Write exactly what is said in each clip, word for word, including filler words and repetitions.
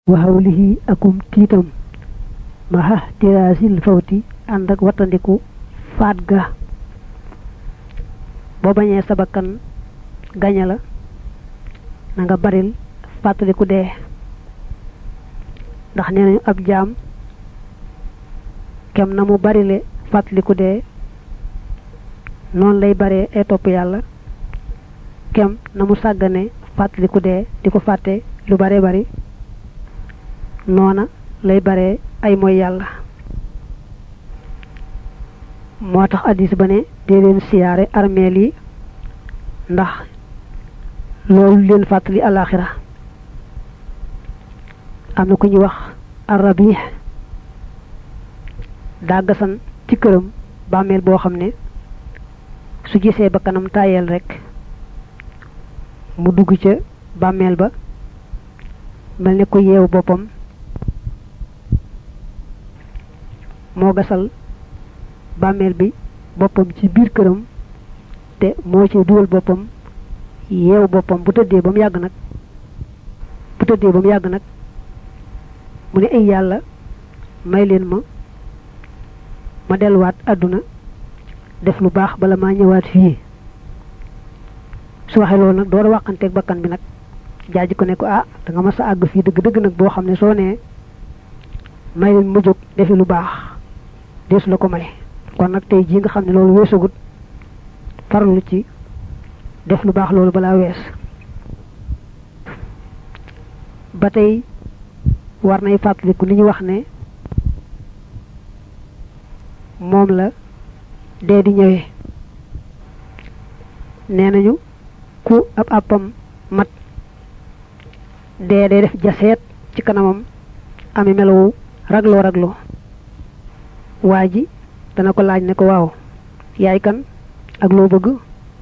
wa hawlihi akum tiitam maha tiraasil fawti ànd ak wattandiku faat ga boo bañee sa bakkan gaña la na nga baril fàttaliku dee ndax nee nañu ab jaam kem na mu barile fàttaliku dee noonu lay baree ay topp yàlla kem na mu sàggane fàttaliku dee di ko fàtte lu bare bari noona lay bare ay mooy yàlla moo tax hadiis ba ne dee leen siyaare armeel yi ndax loolu leen fàttali alaxira am na ku ñuy wax Arabi daa gasan ci këram bàmmeel boo xam ne su gisee ba kanam tayel rek mu dugg ca bàmmeel ba mel ne ko yeewu boppam moo gasal bàmmeel bi boppam ci biir këram te moo ci dugal boppam yeewu boppam bu tëddee ba mu yàgg nag bu tëddee ba mu yàgg nag mu ne ay yàlla may leen ma ma delluwaat àdduna def lu baax bala maa ñëwaat fii su waxee loolu nag door a waxanteeg bakkan bi nag jaaji ko ne ko ah da nga mas a àgg fii dëgg dëgg nag boo xam ne soo nee may leen ma jóg defi lu baax deesu la ko may kon nag tey jii nga xam ne loolu weesagut farlu ci def lu baax loolu balaa wees ba tey war nay fàttaliku li ñu wax ne moom la dee di ñëwee nee nañu ku ab àppam mat dee dee def jaseet ci kanamam ami melowu ragloo ragloo waa ji dana ko laaj ne ko waaw yaay kan ak loo bëgg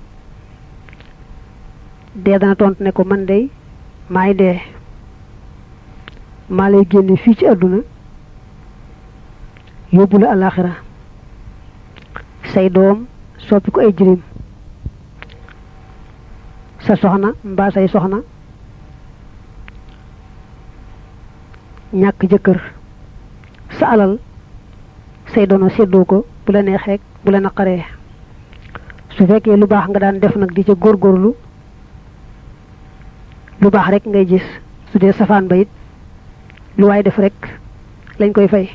dee dana tontu ne ko man dey maay dee maa lay génne fii ci àdduna yóbbu la alaxira say doom soppi ko ay jirim sa soxna mbaa say soxna ñàkk jëkkër sa alal say dono séddoo ko bu la neexee bu la naqaree su fekkee lu baax nga daan def nag di ca góorgóorlu lu baax rek ngay gis su dee safaan ba it lu waay def rek lañ koy fay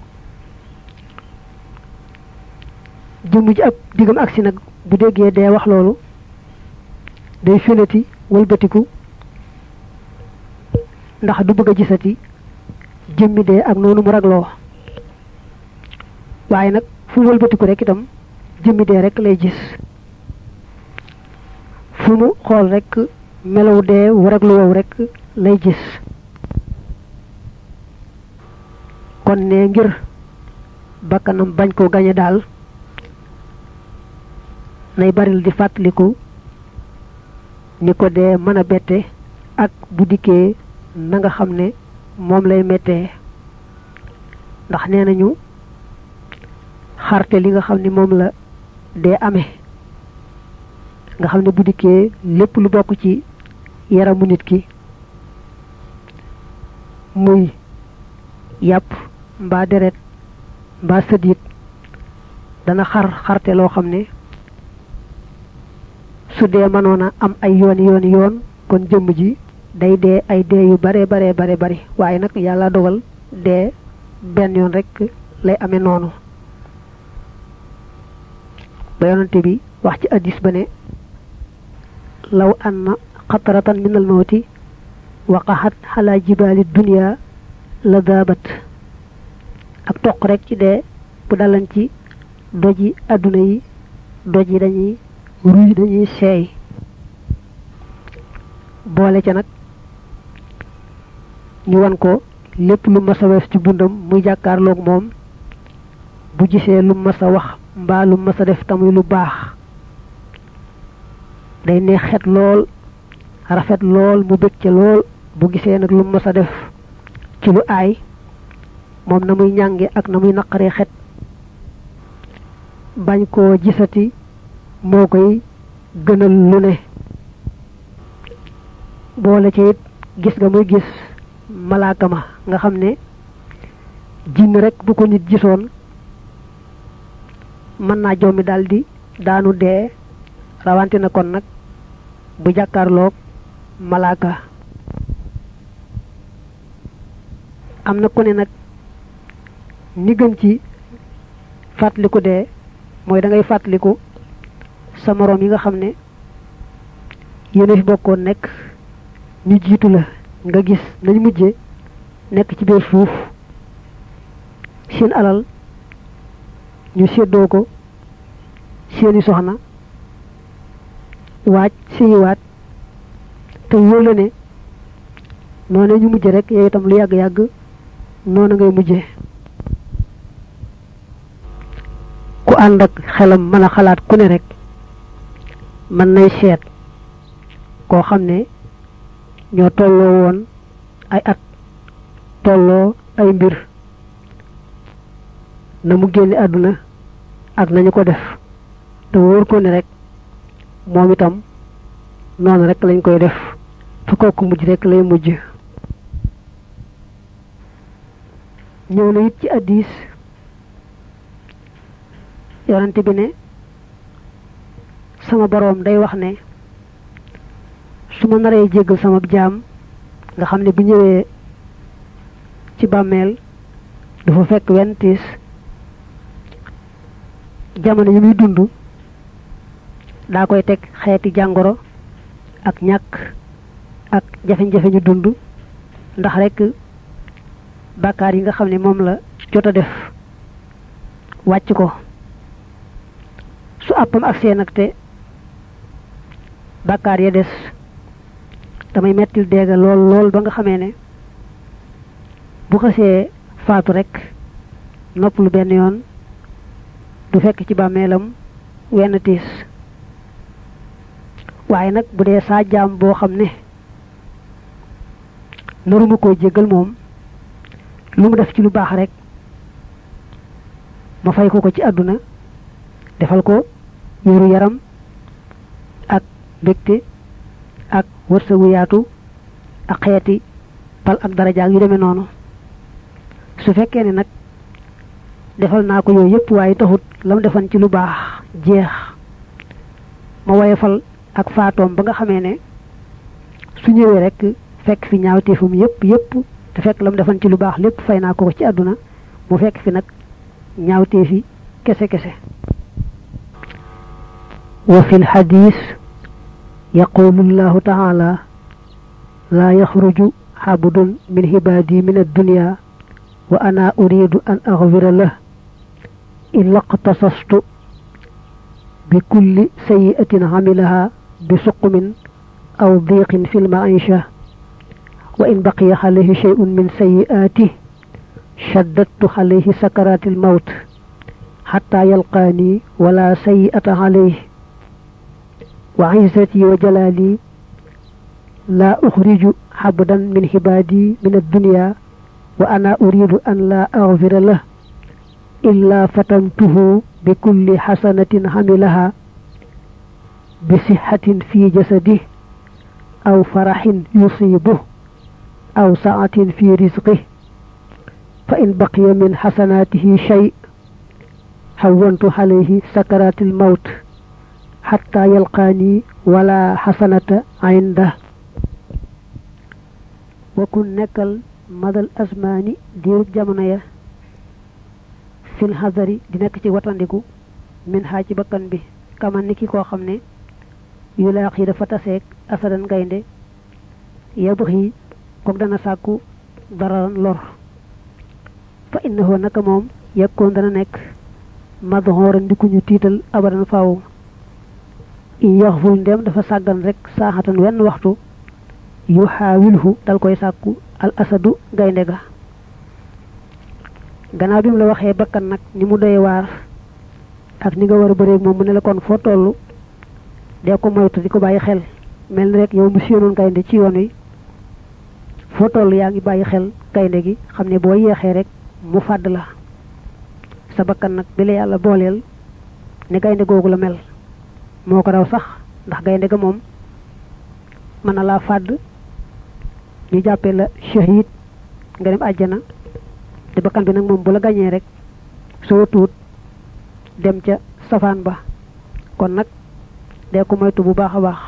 jëmm ji ab digam agsi nag bu déggee dee wax loolu day fenati wëlbatiku ndax du bëgg a gisati jëmmi dee ak noonu mu ragloo waaye nag fu mu wëlbatiku rek itam jëmmi dee rek lay gis fu mu xool rek melaw dee wu raglu wow rek lay gis kon ne ngir bakkanam bañ ko gañe daal nay baril di fàttaliku ni ko dee mën a bette ak bu dikkee na nga xam ne moom lay mettee ndax nee nañu xarte li nga xam ne moom la dee amee nga xam ne bu dikkee lépp lu bokk ci yaramu nit ki muy yàpp mbaa deret mbaa sëdit dana xar xarte loo xam ne su dee mënoon a am ay yoon yoon yoon kon jëmm ji day dee ay dee yu bare bare bare bari waaye nag yàlla dogal dee benn yoon rek lay amee noonu ba yonante bi wax ci hadiis ba ne law anna qatratan min al mawti waqahat ala jibaali dunya la daabat ak toq rek ci dee bu dalan ci doji adduna yi doj yi dañuy ruy dañuy seey boole ca nag ñu wan ko lépp lu mas a wees ci bundam muy jàkkaarloog moom bu gisee lu mas a wax mbaa lu mas a def tamuy lu baax day neex xet lool rafet lool mu bëgg ca lool bu gisee nag lu mas a def ci lu aay moom na muy ñànge ak na muy naqaree xet bañ koo gisati moo koy gënal lu ne boole ci it gis nga muy gis malaaka ma nga xam ne jinn rek bu ko nit gisoon mën naa jommi daldi daanu dee rawante na kon nag bu jàkkaarloog malaaka am na ku ne nag ni gën ci fàttaliku dee mooy da ngay fàttaliku sa moroom yi nga xam ne yéen a fi bokkoon nekk ñu jiitu la nga gis nañ mujje nekk ci biir suuf seen alal ñu séddoo ko seeni soxna waaj séyiwaat te wóor la ne noonu ñu mujje rek yow itam lu yàgg-yàgg noonu ngay mujje ku ànd ak xelam mën a xalaat ku ne rek mën nay seet koo xam ne ñoo tolloo woon ay at tolloo ay mbir na mu génne àdduna ak nañu ko def te wóor ko ne rek moom itam noonu rek lañ koy def fa kooku mujj rek lay mujj ñëw na it ci hadiis yonent bi ne sama boroom day wax ne su ma naree jéggal sama jaam nga xam ne bu ñëwee ci bàmmeel dafa fekk wenn tiis jamono yi muy dund daa koy teg xeeti jàngoro ak ñàkk ak jafe-jafe ñu dund ndax rek bàkkaar yi nga xam ne moom la jot a def wàcc ko su àppam ak seen ak te bàkkaar ya des damay mettil deega lool lool ba nga xamee ne bu xasee faatu rek nopp lu benn yoon du fekk ci bàmmeelam wenn tiis waaye nag bu dee saa jaam boo xam ne naruma koo jéggal moom lu mu def ci lu baax rek ma fay ko ko ci àdduna defal ko wéeru yaram ak mbégte ak wërsëgu yaatu ak xeeti pal ak daraja yu demee noonu su fekkee ne nag defal naa ko yooyu yëpp waaye taxut la mu defan ci lu baax jeex ma woyefal ak faatoom ba nga xamee ne su ñëwee rek fekk fi ñaawteefum yëpp yëpp te fekk la mu defan ci lu baax lépp fay naa ko ko ci àdduna mu fekk fi nag ñaawteefi kese kese wa fil hadis yaqulu llahu taala la yaxruju xabdun min xibaadi min addunya wa ana uridu an axfira lah illa qtasastu bi kulli sayi'atin xamilaha bi suqmin aw diqin fi lmaisha wa in baqiya alayhi shay'un min sayi'ati shaddadtu alayhi sakarati almawt hatta yalqani wala sayi'ata alayhi wa izzati wa jalali la ukhriju habdan min hibadi min ad-dunya wa ana uridu an la aghfira lah illa fatantuhu bi kulli hasanatin hamilaha bi sihhatin fi jasadihi aw farahin yusibuhu aw sa'atin fi rizqihi fa in baqiya min hasanatihi shay' hawwantu alayhi sakaratil mawt hatta yalqani wala hasanata inda wa kun nekkal madal asmani diiru jamono ya fil hadari di nekk ci watandiku min ha ci bakkan bi kaman niki koo xam ne yu laax yi dafa taseeg asadan gaynde yabxi kook dana sàkku dararan lor fa innahu naka moom yakkoon dana nekk madhooran di ku ñu tiital abadan faaw in yaxful ndem dafa sàggan rek saaxatan wenn waxtu yu xaawilhu dal koy sàkku al asadu gaynde ga gannaaw bi mu la waxee bakkan nag ni mu doy waar ak ni nga war a bëreeg moom mu ne la kon foo toll dee ko moytu di ko bàyyi xel mel ni rek yow mu séenoon gaynde ci yoon wi foo toll yaa ngi bàyyi xel gaynde gi xam ne boo yeexee rek mu fàdd la sa bakkan nag bi la yàlla booleel ne gaynde googu la mel moo ko raw sax ndax gaynde ga moom mën na laa fàdd ñu jàppee la shahid nga dem aljana te bakkan bi nak mom bu la gañé rek so tuut dem ca safaan ba kon nak dee ko moytu bu baaxa baax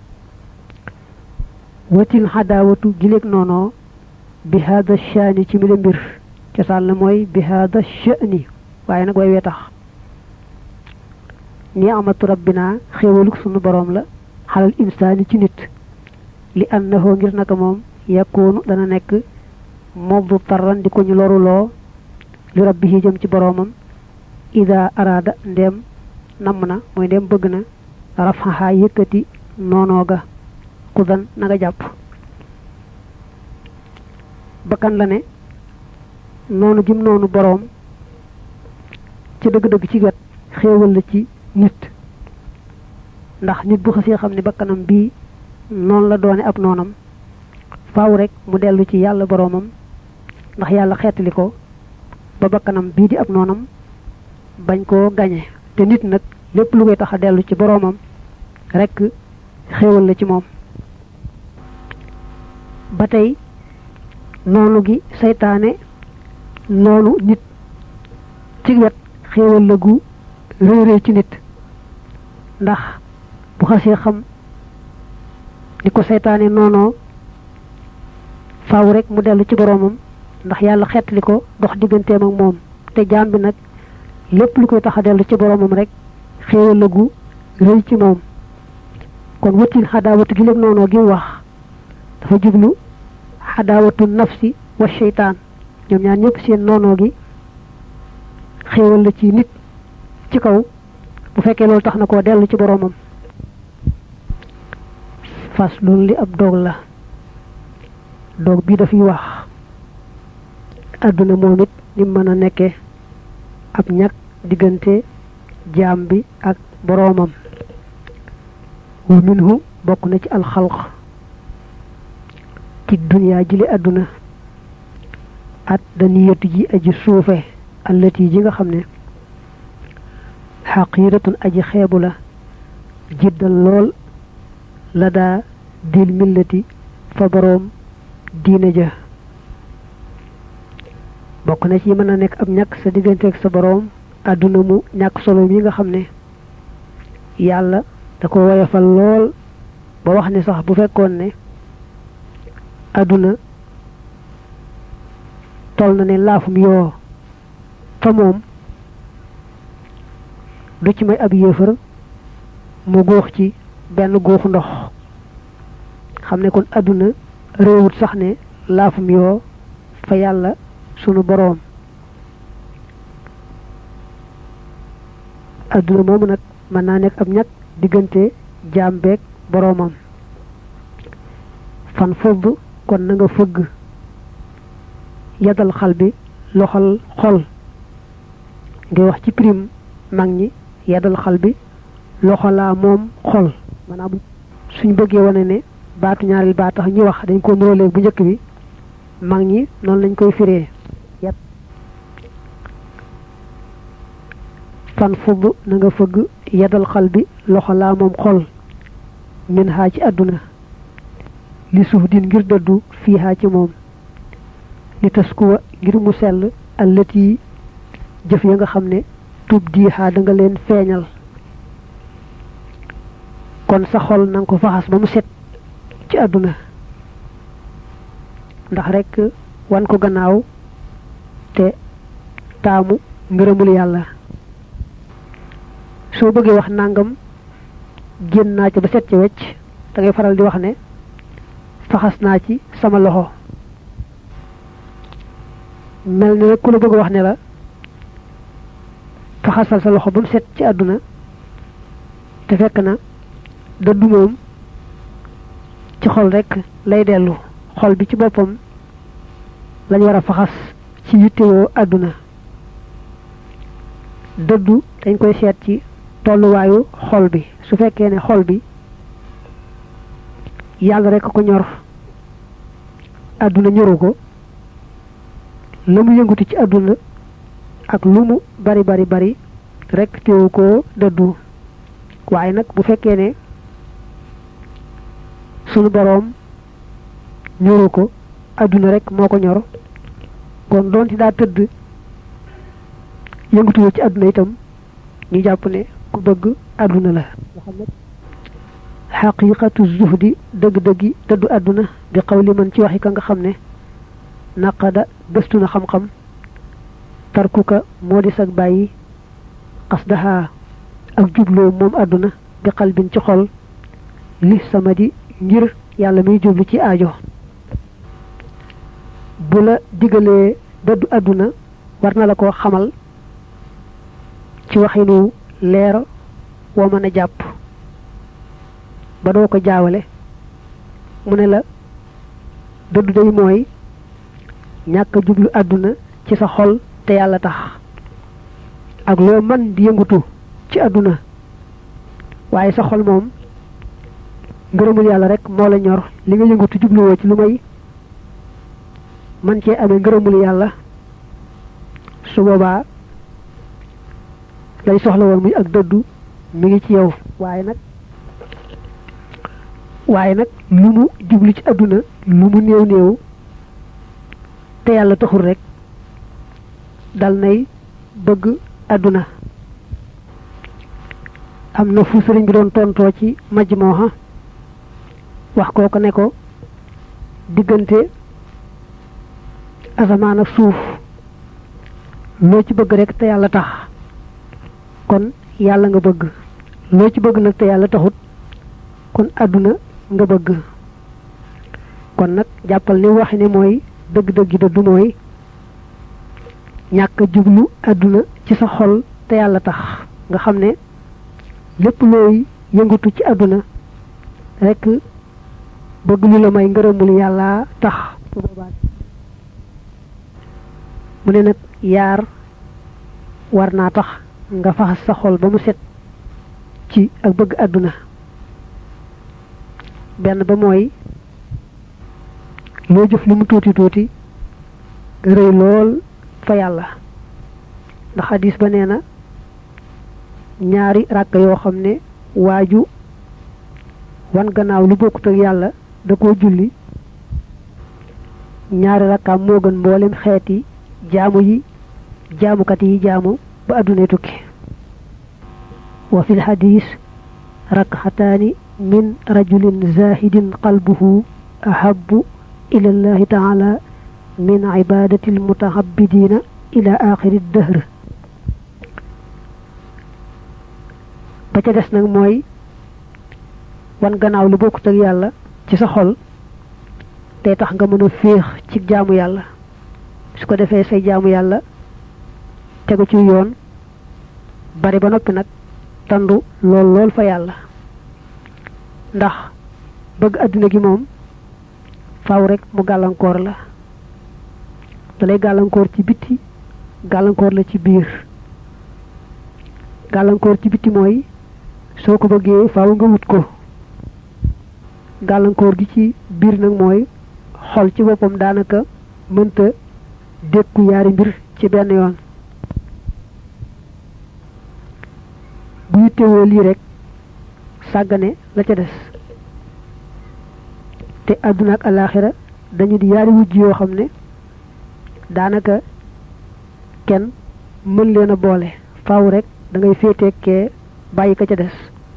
watil hadawatu gilek nono bi hada shani ci mi mbir ci sal na moy bi hada shani waye nak way wé tax ni amatu rabbina xewaluk sunu borom la halal insani ci nit li annahu ngir naka mom yakunu dana nek mobdu tarran di ko ñu loru lo li rabbihi jëm ci boromam ida arada ndem namna moy ndem bëgg na rafaha yëkëti nono ga kudan naga japp bakan la ne nonu gim nonu borom ci deug deug ci wet xewal la ci nit ndax nit bu xasse xamni bakanam bi non la doone ab nonam faaw rek mu delu ci yalla boromam ndax yalla xétali ko ba bakanam bi di ab nonam bañ ko gagné té nit nak lepp lu koy taxa delu ci boromam rek xewal la ci mom batay nonu gi saytaane nonu nit ci wet xewal la gu réeré ci nit ndax bu xasse xam diko saytaane nono faaw rek mu delu ci boromam ndax yalla xetli ko dox digganteem ak mom te jaam bi nak lepp lu koy taxa delu ci boromam rek xewal la gu reuy ci mom kon wutil hadawatu gi lek nono gi wax dafa jublu hadawatu nafsi wa shaytan ñom ñaar ñepp seen nono gi xewal la ci nit ci kaw bu fekke lol tax na ko delu ci boromam faslun li ab dog la dog bi dafiy wax aduna momit ni mëna nekké ab ñak digënté jaam bi ak boromam wa minhu bokku na ci al khalq ci dunya jili aduna at daniyatu ji aji suufé allati ji nga xamné haqiratun aji xébula jiddal lol lada dil millati fa borom diine ja bokk na ci mëna nek ab ñak sa digënté ak sa borom aduna mu ñak solo mi nga xamné yalla da ko wayefal lol ba wax ni sax bu fekkon ne aduna tol na ne laafum yo fa mom du ci may ab yeufar mu gox ci ben gox ndox xamne kon aduna reewut sax ne laafum yo fa yalla sunu borom aduna mom nak man na nek ab ñak digënté jambek boromam fan fodd kon na nga fëgg yadal xalbi loxal xol ngay wax ci prime magni yadal xalbi loxala mom xol manam suñ bëggé wone né baatu ñaaril ba tax ñi wax dañ ko nurolé bu ñëk bi magni non lañ koy firé yat fan fodd na nga fëgg yadal xalbi loxala mom xol min ha ci aduna li suuf din ngir dëddu fii ha ci moom li taskuwa ngir mu sell allati jëf ya nga xam ne tub di ha da nga leen feeñal kon sa xol nang ko faxas ba mu set ci aduna ndax rek wan ko gannaaw te taamu ngërëmul yàlla soo bëggee wax nangam génn naa ci ba set ci wecc da ngay faral di wax ne faxas naa ci sama loxo mel ni rek ku la bëgg wax ne la faxasal sa loxo ba mu set ci àdduna te fekk na dëddu moom ci xol rek lay dellu xol bi ci boppam lañ war a faxas ci yittewoo àdduna dëddu dañ koy seet ci tolluwaayu xol bi su fekkee ne xol bi yàlla rek ko ñor aduna ñoru ko lamu yënguti ci aduna ak lumu bari bari bari rek teewu ko dëddu waaye nag bu fekkee ne sunu borom ñoru ko aduna rek moo ko ñor kon doonte daa tëdd yëngatu ci àdduna itam ñu jàpp ne ku bëgg àdduna la xaqiqatu zuhdi dëgg-dëggi dëddu àdduna bi qawli man ci waxi ka nga xam ne naqada gëstu na xam-xam tarkuka moo di sag bàyyi qasdaha ak jubloo moom àdduna bi qalbin ci xol li samadi ngir yàlla muy jublu ci aajo bu la digalee dëddu àdduna war na la ko xamal ci waxinu leer woo mën a jàpp ba doo ko jaawale mu ne la dëddu day mooy ñàkk jublu àdduna ci sa xol te yàlla tax ak loo man di yëngutu ci àdduna waaye sa xol moom ngërëmul yàlla rek moo la ñor li nga yëngutu jubluwoo ci lu may man cee amee ngërëmul yàlla su boobaa lay soxla woon muy ak dëddu mi ngi ci yow waaye nag waaye nag lu mu jublu ci àdduna lu mu néew néew te yàlla taxul rek dal nay bëgg àdduna am na fu sëriñ bi doon tontoo ci majmuha wax kooko ne ko diggante asamaan ak suuf loo ci bëgg rek te yàlla tax kon yàlla nga bëgg loo ci bëgg nag te yàlla taxut kon àdduna nga bëgg kon nag jàppal ni waxi ne mooy dëgg-dëgg dëddu mooy ñàkk jublu àdduna ci sa xol te yàlla tax nga xam ne lépp looy yëngatu ci àdduna rek bëgg lu la may ngërëmul yàlla tax su boobaa mu ne nag yaar war naa tax nga faxas sa xol ba mu set ci ak bëgg àdduna benn ba mooy loo jëf li mu tuuti tuuti rëy lool fa yàlla ndax hadis ba nee na ñaari ràkk yoo xam ne waaju wan gannaaw lu bokkut ak yàlla da koo julli ñaari rakkaam moo gën mboolem xeeti jaamu yi jaamukat yi jaamu ba adduna tukki wa fil hadis rakxataani min rajulin zahidin qalbuhu ahabbu ila allahi taala min ibadati almutahabbidina ila axiri dahr ba ca des nag mooy wan gannaaw lu bokkut ak yàlla ci sa xol te tax nga mën a féex ci jaamu yàlla su ko defee say jaamu yàlla tegu ci yoon bari ba noppi nag tandu lool lool fa yàlla ndax bëgg àdduna gi moom faaw rek mu gàllankoor la dalay gàllankoor ci bitti gàllankoor la ci biir gàllankoor ci bitti mooy soo ko bëggee faaw nga wut ko gàllankoor gi ci biir nag mooy xol ci boppam daanaka mënta dékku yaari mbir ci benn yoon bu yittewoo lii rek sàggane la ca des te àdduna ak alaaxira dañu di yaari wujj yoo xam ne daanaka kenn mën leen a boole faaw rek da ngay féeteekee bàyyi ka ca des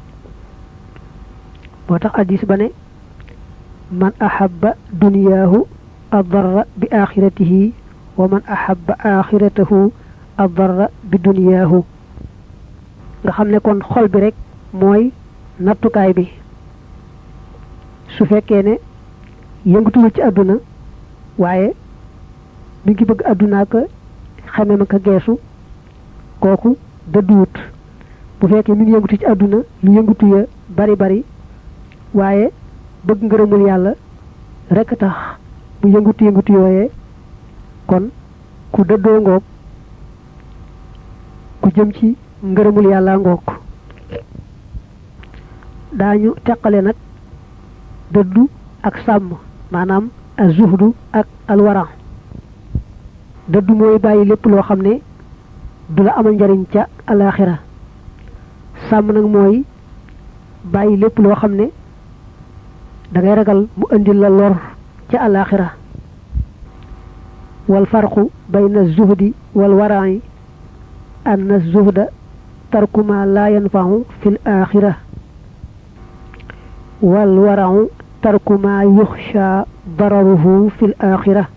moo tax hadiis ba ne man ahabba duniyaahu adarra bi axiratihi wa man ahabba axiratahu adarra bi duniyaahu nga xam ne kon xol bi rek mooy nattukaay bi su fekkee ne yëngatuwul ci àdduna waaye mi ngi bëgg àdduna ak xame ma ka geesu kooku dëdduwut bu fekkee mi ngi yëngatu ci àdduna lu yëngatu ya bari bari waaye bëgg ngërëmul yàlla rek tax bu yëngatu yëngatu yooyee kon ku dëddoo ngoog ku jëm ci ngërëmul yàlla ngoog daañu teqale nag dëddu ak sàmm maanaam az-zuhdu ak alwara dëddu mooy bàyyi lépp loo xam ne du la amal njariñ ca alaxira sàmm nag mooy bàyyi lépp loo xam ne da ngay ragal mu andil la lor ca alaxira wal farqu bayna az-zuhdi wal wara'i anna az-zuhda tarku ma la yanfa'u fil akhirah wal wara'u tarku ma yukhsha dararuhu fil akhirah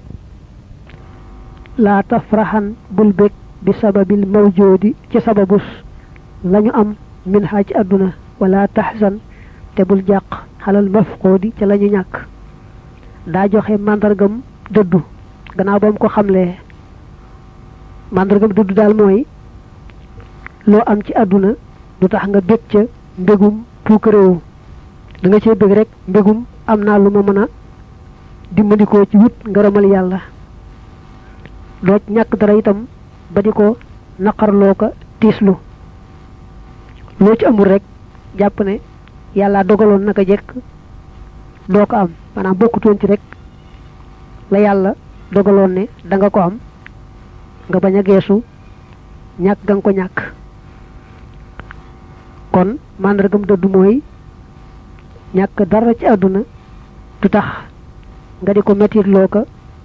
la tafrahan bul bek bi sababil mawjudi ci sababus lañu am min ha ci aduna wala tahzan te bul jaq halal mafqudi ci lañu ñak da joxe mandargam deddu gannaaw bam ko xamle mandargam deddu dal moy lo am ci aduna du tax nga bekk ca mbegum puukreewu da nga ci bëgg rek mbegum amna lu ma mëna dimbandiko ci wut ngërëmal yalla do ñak dara itam ba diko naqarlo ka tislu lo ci amul rek japp ne yalla dogalon naka jek do ko am manam bokkuton ci rek la yalla dogalon ne da nga ko am nga baña geesu ñak gang ko ñak kon mandargam deddu moy ñak dara ci aduna du tax nga diko metti loka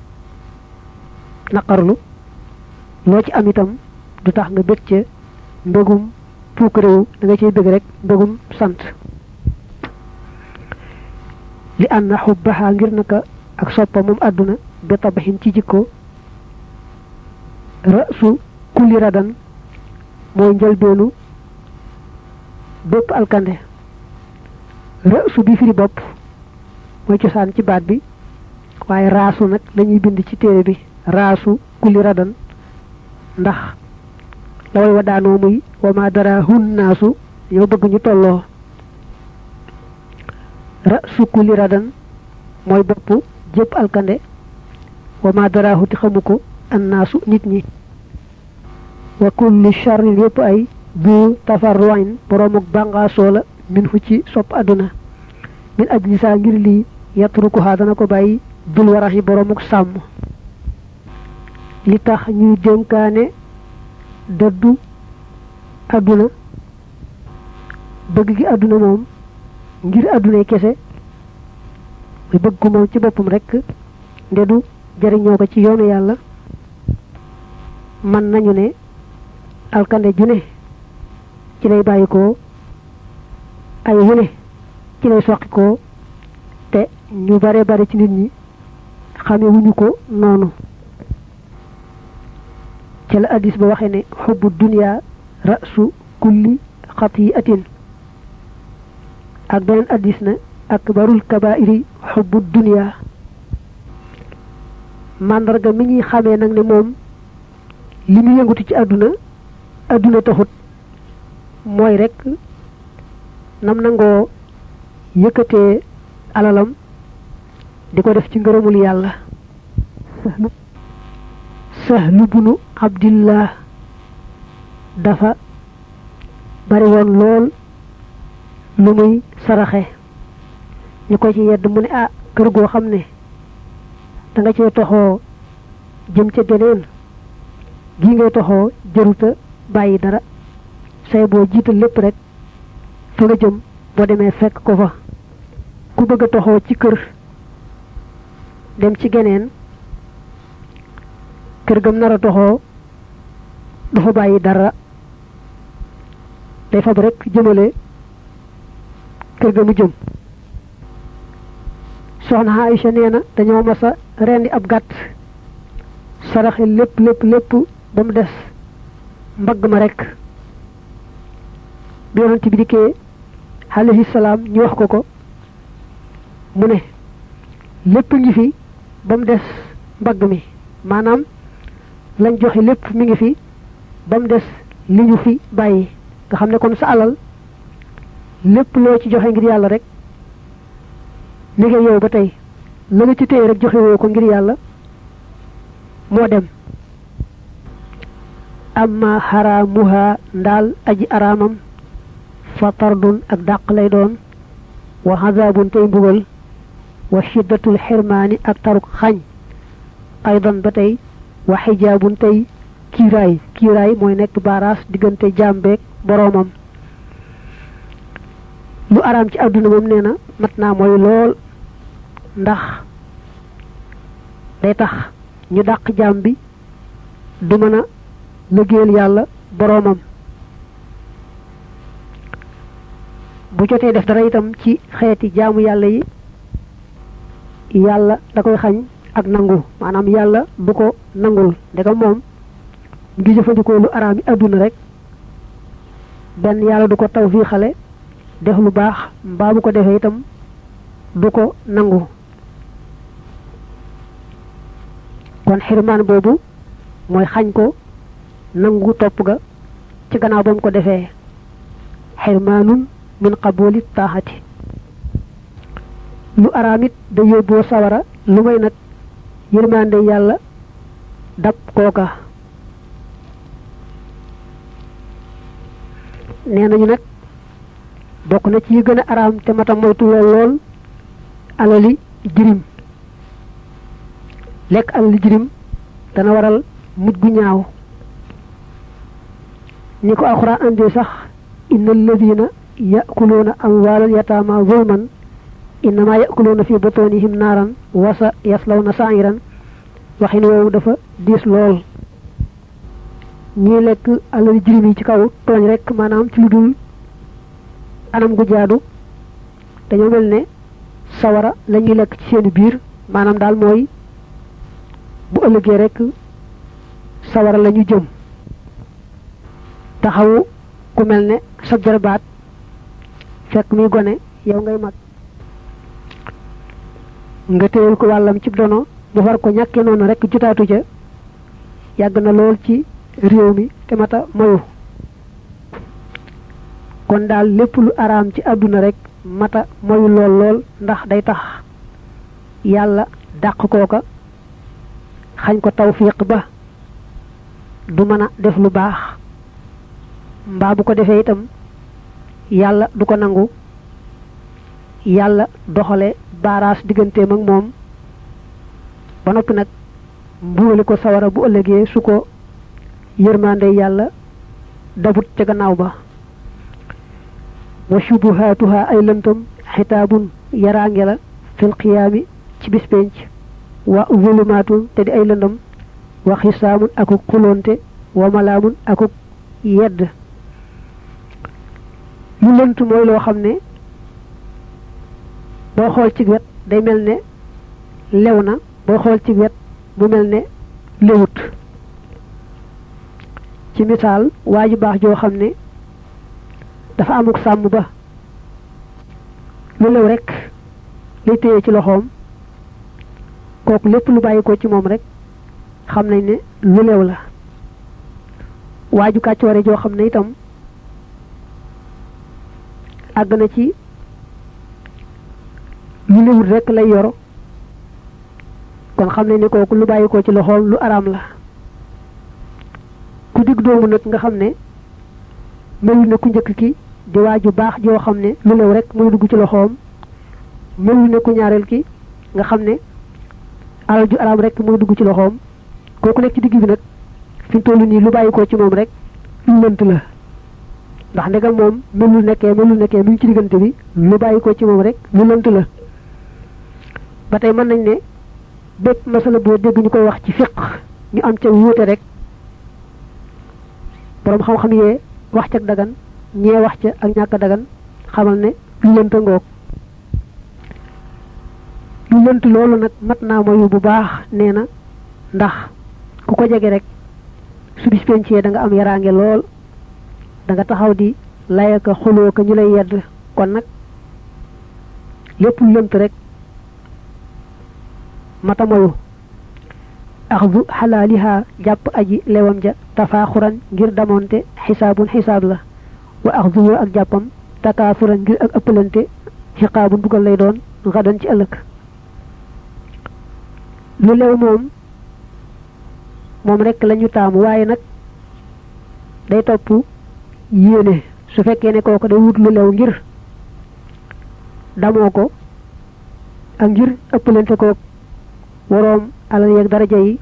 naqarlu lo ci am itam du tax nga becc mbegum pukrew da nga ci bëgg rek mbegum sant li anna hubbaha ngir naka ak soppa mum aduna be tabahin ci jikko ra'su kulli radan moy njël benu bepp alkande ra'su bi firi bop moy ciosan ci baat bi waye raasu nak lañuy bind ci téré bi raasu kulli radan ndax laway wadano muy wama darahun nasu yow bëgg ñu tollo ra'su kulli radan moy bop jep alkande wama darahu ti xamuko annasu nit ñi wa kulli sharrin yep ay bu tafarruin boromuk banga sola min fu ci sop aduna min ajli sa ngir li yatruku hadana ko bayyi dul warahi boromuk sam li tax ñuy denkaane deddu aduna bëgg gi aduna mom ngir aduna kesse muy bëgg ko mom ci bopum rek ndedu jariñoo ko ci yoonu yalla man nañu ne alkande june ci lay bayiko ay wone ci lay soxi ko te ñu bare bare ci nit ñi xamé wuñu ko nonu ci la hadith ba waxé né hubbu dunya ra'su kulli khati'atin ak benen hadith na akbarul kaba'iri hubbu dunya mandarga mi ngi xamé nak né mom limi yëngutu ci aduna aduna taxut moy rek nam nango yëkëté alalam diko def ci ngërëmul yalla sahlu bunu abdillah dafa bari won lool lu muy saraxé ñuko ci yedd mu ne ah kër go xamné da nga ci toxo jëm ci geneen gi ngay toxo jëruta bayyi dara say bo jital lepp rek fa nga jëm bo démé fekk ko fa ku bëgg toxo ci kër dem ci geneen kër gam nara toxo du fa bayyi dara day fa rek jëmele kër gamu jëm soxna Aisha neena dañoo massa rendi ab gatt saraxé lepp lepp lepp bam dess mbag ma rek bi yonent bi diké alayhi salam ñu wax ko ko mu ne lepp ngi fi bam dess mbag mi manam lañ joxe lepp mi ngi fi bam dess liñu fi bayyi nga xamné kon sa alal lepp lo ci joxe ngir yalla rek li nga yow ba tay la nga ci téy rek joxe wo ko ngir yalla mo dem amma haramuha ndal aji aramam fa tardun ak daq lay doon wa hazabun tay mbugal wa shiddatul hirmani ak taruk xagn aydan batay wa hijabun tay kiray kiray moy nek baras digënté jambek boromam lu aram ci aduna mom neena matna moy lol ndax day tax ñu dàq jaam bi du mën a liggéeyal yàlla boroomam. bu jotee def dara itam ci xeeti jaamu yàlla yi yàlla da koy xañ ak nangu maanaam yàlla du ko nangul ndegam moom ngi jëfandikoo lu araam yi àdduna rek benn yàlla du ko taw fii xale def lu baax mbaa bu ko defee itam du ko nangu. kon xirmaan boobu mooy xañ ko nangu topp ga ci gannaaw ba mu ko defee xirmaanun min qabuli taaxati. lu araam it da yóbboo sawara lu may nag yërmande yàlla dab kooka. nee nañu nag bokk na ci yi gën a araam te mata moytu lool lool alali jirim. lekk alali jirim dana waral mujj gu ñaaw ni ko alxuraan andee sax inna alladina yakuluuna amwaalal yataama zulman innama yakuluuna fi butunihim naaran wasa yaslawna sa'iran waxin woowu dafa diis lool. ñii lekk alali jirim yi ci kaw tooñ rek maanaam ci lu dul anam gu jaadu dañoo mel ne sawara la ñuy lekk ci seeni biir maanaam daal mooy bu ëllëgee rek sawara la ñu jëm. taxawu ku mel ne sa jarbaat fekk muy gone yow ngay mag nga téyel ko wàllam ci dono bu far ko ñàkkee noonu rek jotaatu ca yàgg na lool ci réew mi te mata moyu. kon daal lépp lu araam ci àdduna rek mata moyu lool lool ndax day tax yàlla dàq kooka xañ ko tawfiq ba du mën a def lu baax mbaa bu ko defee itam yàlla du ko nangu yàlla doxale baaraas digganteem ak moom ba noppi nag mbugali ko sawara bu ëllëgee su ko yërmande yàlla dabut ca gannaaw ba. wa shubuhaatuha ay lëntam xitaabun yaraange la fil qiyaami ci bis penc wa zulumaatun te di ay lëndam wa xisaamun akuk xuloonte wa malaamun akuk yedd. lu lënt mooy loo xam ne boo xool ci wet day mel ne lew na boo xool ci wet mu mel ne lewut. ci misaal waa ju baax joo xam ne dafa amuk sàmm ba lu lew rek lay téye ci loxoom kooku lépp lu bàyyi ko ci moom rek xam nañ ne lu lew la. waa ju kàccoore joo xam ne itam àgg na ci lu lewut rek lay yoro kon xam nañ ne kooku lu bàyyi ko ci loxoom lu araam la. ku dig doomu nag nga xam ne melu ne ku njëkk ki di waaju baax joo xam ne lu lew rek muy dugg ci loxoom melu ne ku ñaareel ki nga xam ne alal ju araam rek muy dugg ci loxoom kooku nekk ci digg bi nag fi mu toll nii lu bàyyi ko ci moom rek lu lënt la ndax ndegam moom melu nekkee melu nekkee mu ngi ci diggante bi lu bàyyi ko ci moom rek lu lënt la. ba tey mën nañ ne bépp masala boo dégg ñu koy wax ci fiq ñu am ca wuute rek boroom xam-xam yee wax ca dagan ñee wax ca ak ñàkk dagan xamal ne lu lënt ngoog. lu lënt loolu nag mat naa moyu bu baax nee na ndax ku ko jege rek su bis pencee da nga am yaraange lool da nga taxaw di layaka xuloo ka ñu lay yedd. kon nag lépp lu lënt rek mata moyu. axdu xalaaliha jàpp aji lewam ja tafaaxuran ngir damonte xisaabun xisaab la wa axdu ak jàppam takaafuran ngir ak ëppalante xiqaabun bugal lay doon xadan ci ëllëg. lu lew moom moom rek lañu taamu waaye nag day topp yéene su fekkee ne kooku day wut lu lew ngir damoo ko ak ngir ëppalante kook waroom alal yeeg daraja yi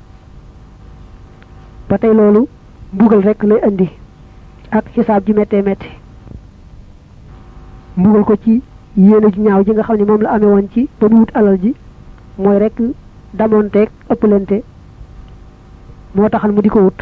ba tey loolu mbugal rek lay andi ak xisaab ji méttee métti. mbugal ko ci yéene ju ñaaw ji nga xam ne moom la amee woon ci ba mu wut alal ji mooy rek damonteeg ëppalante moo taxal mu di ko wut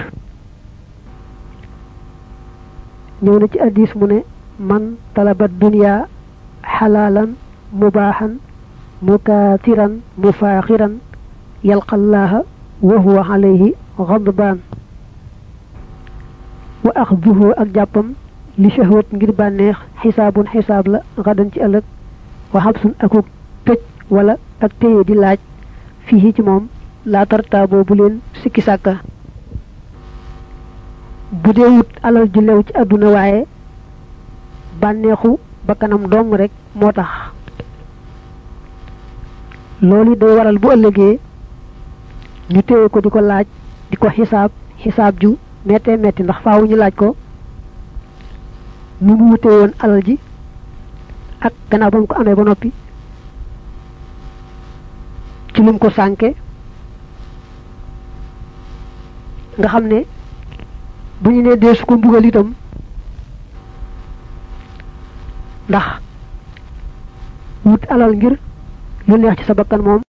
ñëw na ci hadis mu ne man talaba dunya halalan mubahan mukathiran mufakhiran yalqa allaha wa huwa alayhi ghadban wa akhdhuhu ak jappam li shahwat ngir banex hisabun hisab la gadan ci ëlëk wa habsun akuk tëj wala ak téye di laaj fii ci moom laa tartaaboo bu leen sikki sàkka bu dee wut alal ju lew ci àdduna waaye bànneexu ba kanam dong rek moo tax loolu day waral bu ëllëgee ñu téye ko di ko laaj di ko xisaab xisaab ju mettee metti ndax faawu ñu laaj ko nu mu wute woon alal ji ak gannaaw ba mu ko amee ba noppi ci lum ko sànke nga xam ne bu ñu nee deesu ko mbugal itam ndax wut alal ngir lu neex ci sa bakkan moom